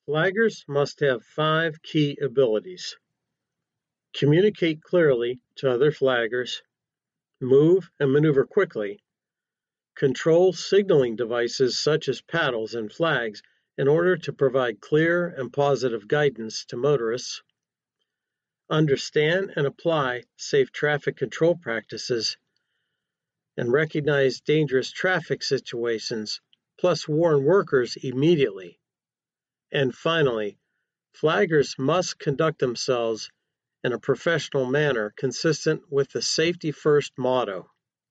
Flaggers must have 5 key abilities: communicate clearly to other flaggers, move and maneuver quickly, control signaling devices such as paddles and flags in order to provide clear and positive guidance to motorists, understand and apply safe traffic control practices, and recognize dangerous traffic situations, plus warn workers immediately. And finally, flaggers must conduct themselves in a professional manner consistent with the Safety First motto.